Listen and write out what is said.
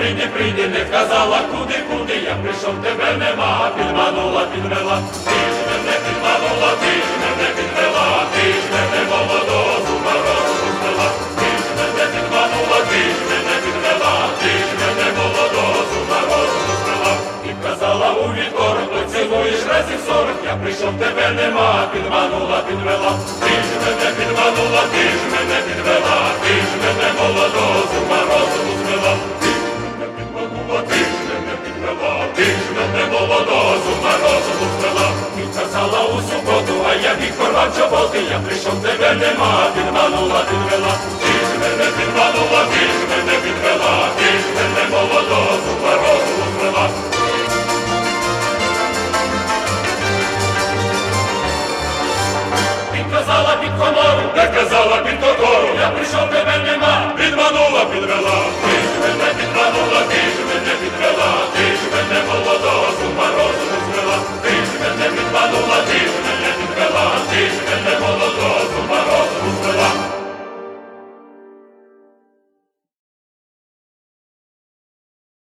прийди, не вказала куди, я прийшов, тебе нема, підманула, підвела, ти ж мене підманула, ти ж мене підвела, ти ж мене молодого з морозу звела, ти ж мене підманула, ти ж мене підвела, ти ж мене молодого з морозу звела, і вказала у вікор, поцілуєш разів 40, я прийшов, тебе нема, підманула, підвела, ти ж мене підманула, ти ж мене підвела, ти ж мене молодого з морозу звела. Ти ж мене молодого з морозу звела, і казала у суботу, а я біг порвав чоботи, я прийшов, тебе нема, підманула, підвела, ти ж мене підманула, ти ж мене підвела, ти ж мене молодого з морозу звела. Ти казала під комору, я казала під котору, я прийшов, тебе нема, підманула.